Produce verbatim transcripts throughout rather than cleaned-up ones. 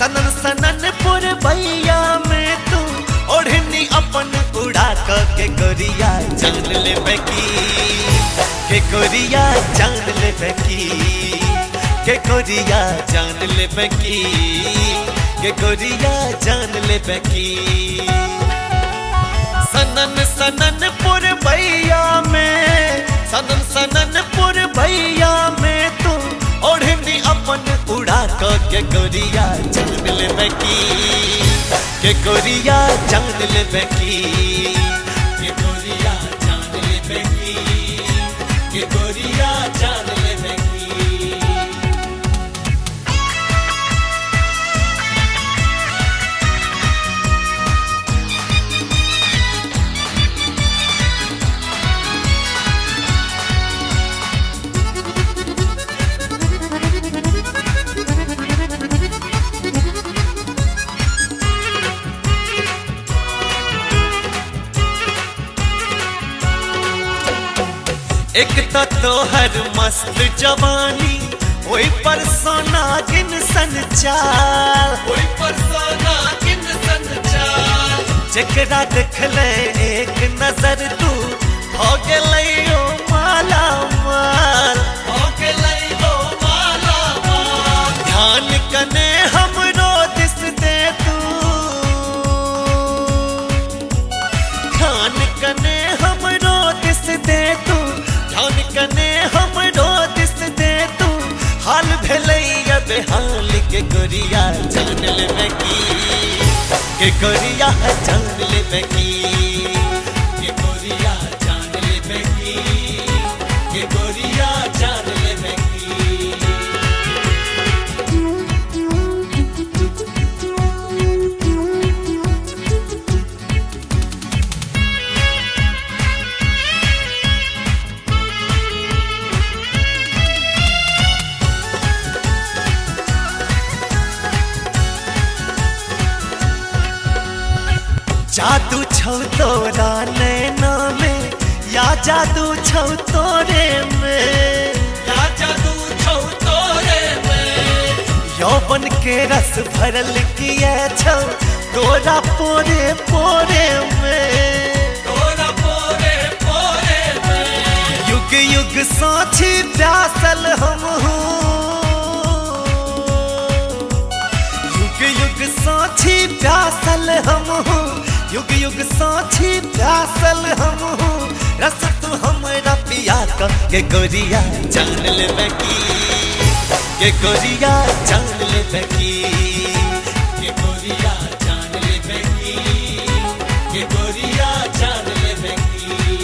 सनन सनन पुरबैया में तू ओढ़नी अपन उड़ा के गोरिया जान ले बेकी के गोरिया जान ले बेकी के गोरिया जान ले बेकी के गोरिया जान ले बेकी सनन सनन पुरबैया में सनन सनन पुरबैया में तू ओढ़नी अपन उड़ा के गोरिया जान ले बेकी के गोरिया जान ले बेकी के गोरिया जान ले बेकी के गोरिया जान ले बेकी एक तो तोहर मस्त जवानी ओई पर सोना गिन संचार ओई पर सोना गिन संचार जकरा देखले एक नजर तू हो गेलै ओ माला माल हो गेलै ओ माला माल ध्यान कने हमरो दिस दे तू ध्यान कने हमरो दिस दे तू ध्यान कने हमरो दिस दे तू हाल भेलैया बेहाल के गोरिया जान ले बेकी के गोरिया जान ले बेकी के गोरिया जान ले बेकी के गोरिया जान ले बेकी जादू छौ तोरा नैना में या जादू छौ तोरे में या जादू छौ तोरे में यौवन के रस भरल किए छौ तोरा पोरे पोरे में तोरा पोरे पोरे में युग युग साथी प्यासल हम हूँ युग युग साथी प्यासल हम हूँ युग युग साथी प्यासल हम हूँ रस तू हमरा पिया के गोरिया जान ले बेकी के गोरिया जान ले बेकी के गोरिया जान ले बेकी के गोरिया जान ले बेकी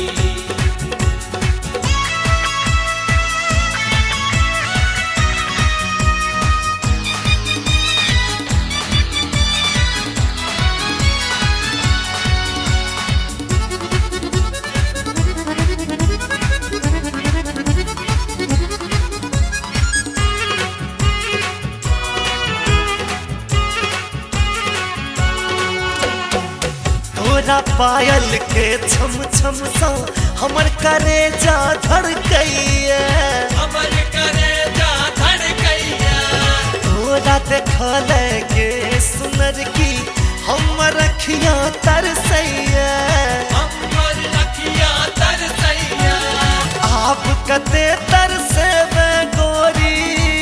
तोरा पायल के छम छम सा हमर करेजा धड़कैया हमर करेजा धड़कैया तोरा देखले के सुनर की हमर अखियां तरसैया हमर अखियां तरसैया आप कते तरसे बे गोरी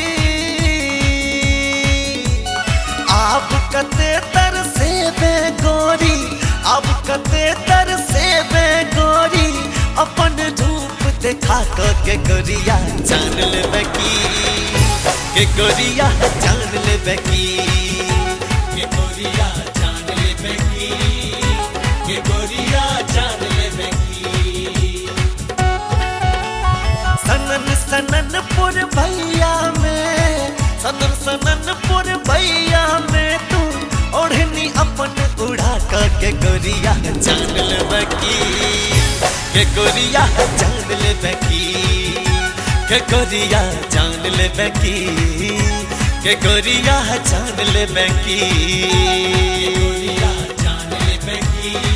आप कते तरसे बे गोरी अब कते तरसे बे गोरी अपन रूप देखा के गोरिया जान ले बेकी के गोरिया जान ले बेकी के गोरिया जान ले बेकी के गोरिया जान ले बेकी सनन सनन पुरबैया में सनन सनन पुरबैया में तू ओढ़नी अपन उड़ा के गोरिया जान ले बेकी के गोरिया जान ले बेकी के गोरिया जान ले बेकी के गोरिया जान ले बेकी गोरिया जान ले बेकी।